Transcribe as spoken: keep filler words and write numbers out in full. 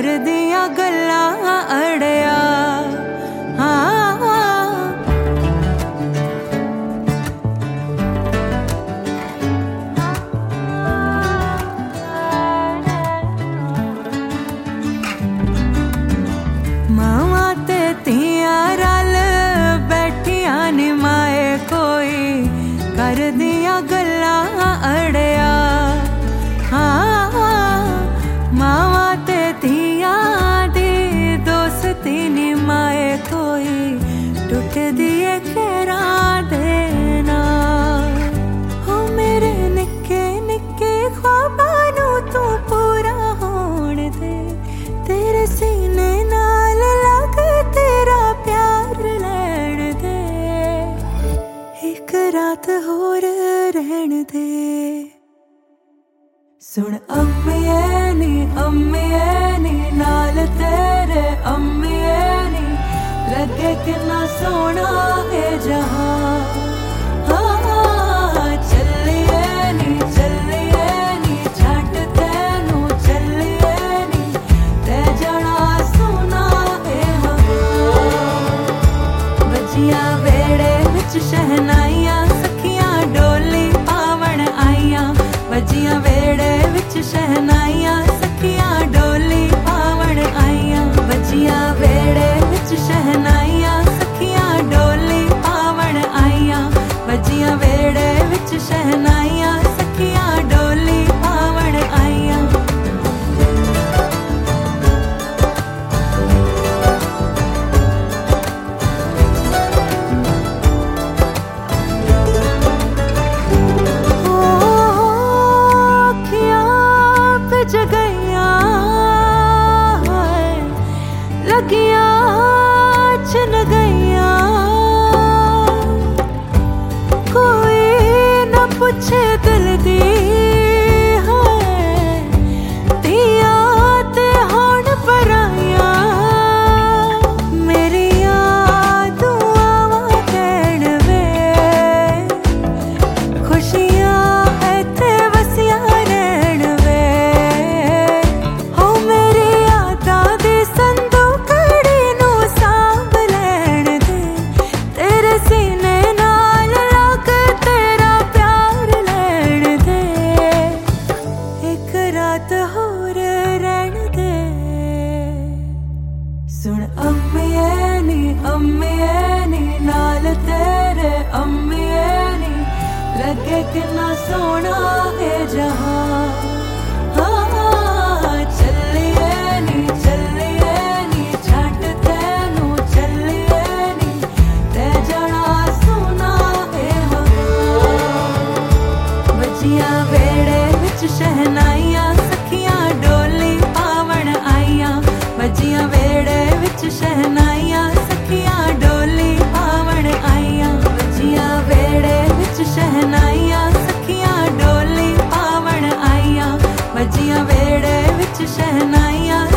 कर दिया गल्लां अड़िया। मावा ते तियां रल बैठिया नी माए कोई कर दिया गल्लां अड़िया। मावा ते तियां दी दोस्ती नी माए कोई टुट दिए खेरा देना। हो मेरे निक्के निक्के ख्वाबां नू तू पूरा होण दे, तेरे सीने नाल लग तेरा प्यार लैण दे, एक रात होर रहण दे। सुन अम्मीए नी अम्मीए नी नाल तेरे अम्मीए नी लगे किन्ना सोना है जहां। हाँ चलिए नी चलिए नी झट तेनू चलिए नी ते जाना सोना है वहां। बजिया वेड़े विच शहनाइयां सखियां डोली पावण आईयां। बजिया वेड़े विच शहनाइयां सखियां डोली पावण आईयां। बजिया वेड़े विच शहनाइयां सखियां डोली पावण आईयां। बजिया वेड़े विच शहनाइयां सखियां डोली पावण आईयां। जगैया लगिया छिन गैया, कोई न पूछे दिल दी है तिया ते होण पराया। मेरिया दुआवां देण वे खुशियां इत्थे वसिया रहण वे। हो मेरी यादां दी संदूकड़ी नू सांभ लैण दे, तेरे सीने नाल लग तेरा प्यार लैण दे, एक रात होर रहण दे। सुन अम्मीए नी अम्मीए नी नाल तेरे अम्मीए नी लगे किन्ना सोना है जहां। हाँ चलिए नी चलिए नी झट तेनू चलिए नी ते जाना सोना है वहां। बजिया वेड़े विच शहनाइयां सखियां डोली पावण आईयां। बजिया वेड़े विच शहनाइयां सखियां डोली पावण आईयां। बजिया वेड़े विच शहनाइयां सखियां डोली पावण आईयां। बजिया वेड़े विच शहनाइयां